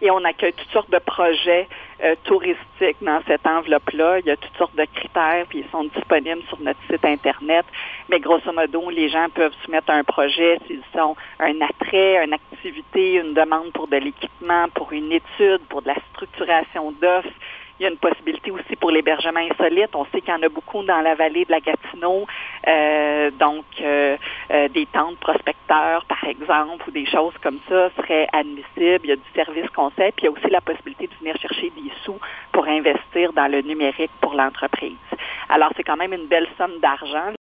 Et on accueille toutes sortes de projets touristiques dans cette enveloppe-là. Il y a toutes sortes de critères, puis ils sont disponibles sur notre site Internet. Mais grosso modo, les gens peuvent soumettre un projet s'ils ont un attrait, une activité, une demande pour de l'équipement, pour une étude, pour de la structuration d'offres. Il y a une possibilité aussi pour l'hébergement insolite. On sait qu'il y en a beaucoup dans la vallée de la Gatineau, donc des tentes prospecteurs, par exemple, ou des choses comme ça seraient admissibles. Il y a du service conseil, puis il y a aussi la possibilité de venir chercher des sous pour investir dans le numérique pour l'entreprise. Alors, c'est quand même une belle somme d'argent.